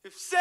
Все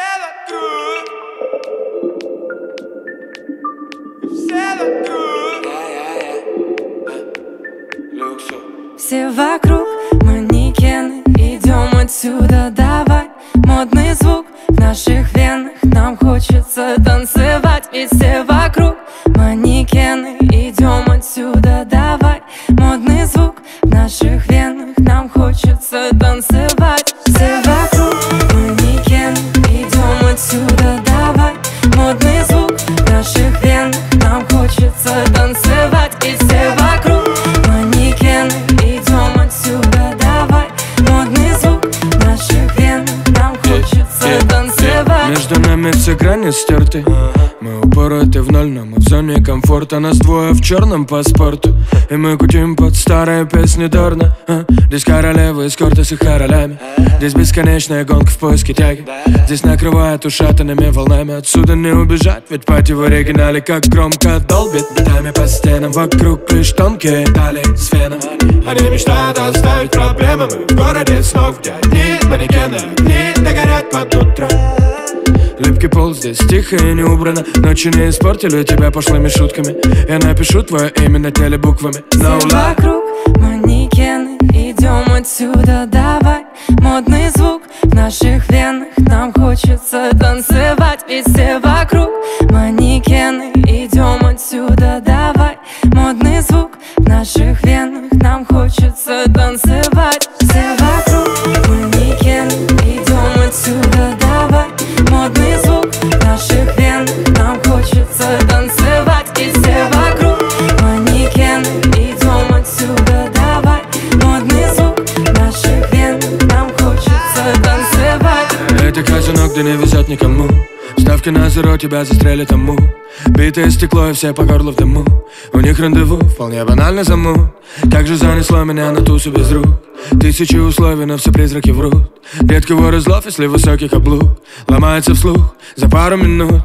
вокруг, все вокруг манекены, идем отсюда, давай. Модный звук в наших венах, нам хочется танцевать. Ведь все вокруг манекены, идем отсюда, давай. Модный звук в наших венах, нам хочется танцевать. Все вокруг манекены, идем отсюда, давай. Модный звук в наших венах, нам хочется танцевать. Ведь все вокруг манекены, идем отсюда, давай. Модный звук в наших венах, нам хочется танцевать. Между нами все грани стерты. Мы упороты в ноль, но мы в зоне комфорта. Нас двое в черном паспорту, и мы кутим под старые песни Дорна. Здесь королевы эскорты с их королями. Здесь бесконечная гонка в поиске тяги. Здесь накрывает ушатанными волнами. Отсюда не убежать, ведь пати в оригинале как громко долбит битами по стенам. Вокруг лишь тонкие талии с феном. Они мечтают оставить проблемы. Мы в городе снов, где одни манекены, огни догорят под утро. Липкий пол здесь тихо и не убрано. Ночи не испортили тебя пошлыми шутками. Я напишу твое имя на теле буквами. No lie. Вокруг манекены, идем отсюда, давай. Модный звук в наших венах, нам хочется танцевать. Ведь все вокруг манекены, идем отсюда, давай. Модный звук в наших венах, нам хочется танцевать. Все вокруг манекены, идем отсюда, давай. Модный звук в наших венах, нам хочется танцевать. И все вокруг манекены, идем отсюда, давай. Модный звук в наших венах, нам хочется танцевать. Это казино, где не везет никому. Ставки на зеро, тебя застрелит ому. Битое стекло и все по горло в дыму. У них рандеву, вполне банально замут. Как же занесло меня на тусу без рук. Тысячи условий, но все призраки врут. Редкий вор из лов, если высокий каблук. Ломается вслух за пару минут.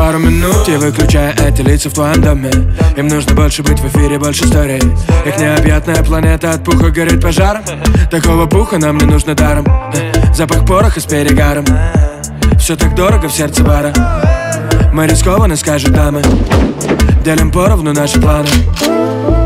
И выключая эти лица в твоем доме. Им нужно больше быть в эфире, больше историй. Их необъятная планета от пуха горит пожаром. Такого пуха нам не нужно даром. Запах пороха с перегаром. Все так дорого в сердце бара. Мы рискованно, скажут дамы. Делим поровну наши планы.